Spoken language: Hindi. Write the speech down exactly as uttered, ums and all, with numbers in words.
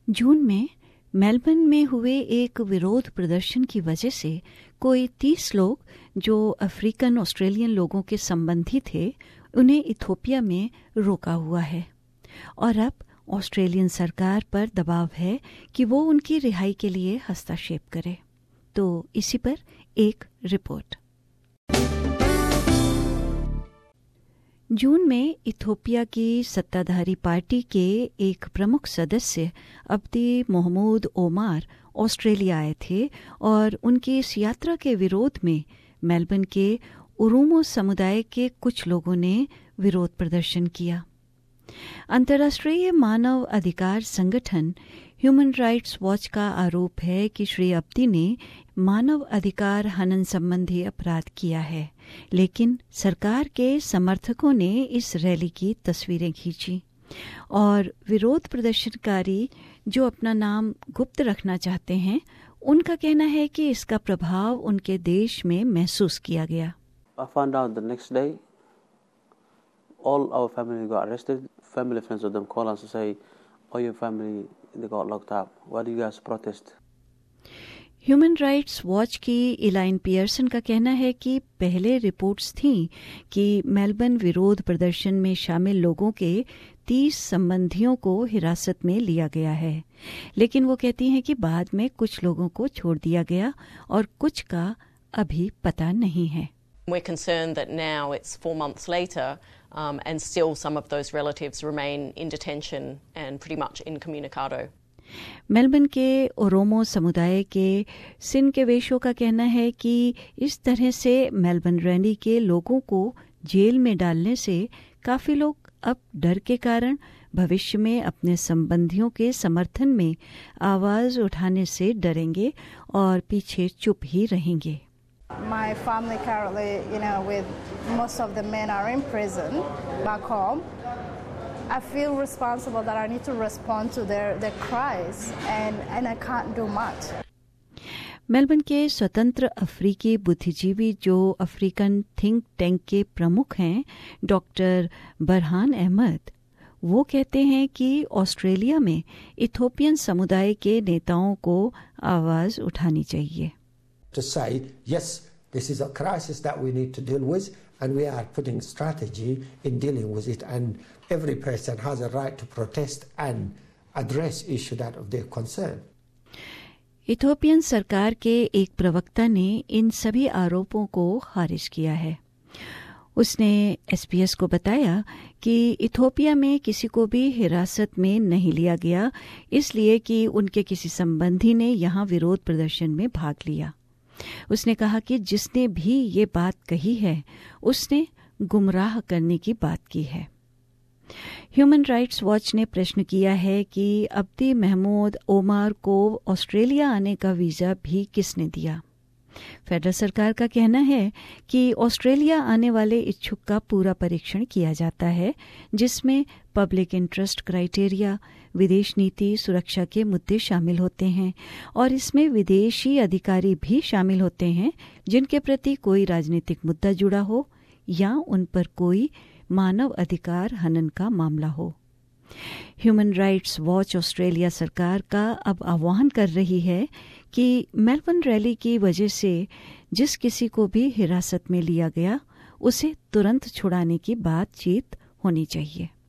जून में मेलबर्न में हुए एक विरोध प्रदर्शन की वजह से कोई तीस लोग जो अफ्रीकन ऑस्ट्रेलियन लोगों के संबंधी थे, उन्हें इथियोपिया में रोका हुआ है और अब ऑस्ट्रेलियन सरकार पर दबाव है कि वो उनकी रिहाई के लिए हस्तक्षेप करे। तो इसी पर एक रिपोर्ट। जून में इथियोपिया की सत्ताधारी पार्टी के एक प्रमुख सदस्य अब्दी मोहम्मद ओमार ऑस्ट्रेलिया आए थे और उनकी इस यात्रा के विरोध में मेलबर्न के ओरोमो समुदाय के कुछ लोगों ने विरोध प्रदर्शन किया। अंतर्राष्ट्रीय मानव अधिकार संगठन ह्यूमन राइट्स वॉच का आरोप है कि श्री अब्दी ने मानव अधिकार हनन संबंधी अपराध किया है, लेकिन सरकार के समर्थकों ने इस रैली की तस्वीरें खींची और विरोध प्रदर्शनकारी जो अपना नाम गुप्त रखना चाहते हैं, उनका कहना है कि इसका प्रभाव उनके देश में महसूस किया गया। I found out the next day all our family got arrested. Family friends of them call us to say, all your family they got locked up. Why do you guys protest? Human rights watch की इलाइन पियर्सन का कहना है कि पहले रिपोर्ट्स थीं कि मेलबर्न विरोध प्रदर्शन में शामिल लोगों के तीस संबंधियों को हिरासत में लिया गया है, लेकिन वो कहती हैं कि बाद में कुछ लोगों को छोड़ दिया गया और कुछ का अभी पता नहीं है। We're concerned that now it's four months later um, and still some of those relatives remain in detention and pretty much incommunicado. Melbourne के ओरोमो समुदाय के सिन के वेशों का कहना है कि इस तरह से मेलबर्न रैली के लोगों को जेल में डालने से काफी लोग अब डर के कारण भविष्य में अपने संबंधियों के समर्थन में आवाज उठाने से डरेंगे और पीछे चुप ही रहेंगे। My family currently, you know, with most of the men are in prison back home. I feel responsible that I need to respond to their, their cries and, and I can't do much. Melbourne के स्वतंत्र अफ्रीकी बुद्धिजीवी जो अफ्रीकन थिंक टैंक के प्रमुख हैं, डॉक्टर बरहान अहमद, वो कहते हैं कि ऑस्ट्रेलिया में इथियोपियन समुदाय के नेताओं को आवाज उठानी चाहिए। To say, yes, this is a crisis that we need to deal with and we are putting strategy in dealing with it and every person has a right to protest and address issue that of their concern. Ethiopian सरकार के एक प्रवक्ता ने इन सभी आरोपों को खारिज किया है। उसने एसपीएस को बताया कि इथियोपिया में किसी को भी हिरासत में नहीं लिया गया, इसलिए कि उनके किसी संबंधी ने यहां विरोध प्रदर्शन में भाग लिया। उसने कहा कि जिसने भी ये बात कही है उसने गुमराह करने की बात की है। ह्यूमन राइट्स वॉच ने प्रश्न किया है कि अब्दी महमूद ओमार को ऑस्ट्रेलिया आने का वीज़ा भी किसने दिया। फेडरल सरकार का कहना है कि ऑस्ट्रेलिया आने वाले इच्छुक का पूरा परीक्षण किया जाता है, जिसमें पब्लिक इंटरेस्ट क्राइटेरिया, विदेश नीति, सुरक्षा के मुद्दे शामिल होते हैं और इसमें विदेशी अधिकारी भी शामिल होते हैं जिनके प्रति कोई राजनीतिक मुद्दा जुड़ा हो या उन पर कोई मानव अधिकार हनन का मामला हो। ह्यूमन राइट्स वॉच ऑस्ट्रेलिया सरकार का अब आह्वान कर रही है कि मेलबर्न रैली की वजह से जिस किसी को भी हिरासत में लिया गया उसे तुरंत छुड़ाने की बातचीत होनी चाहिए।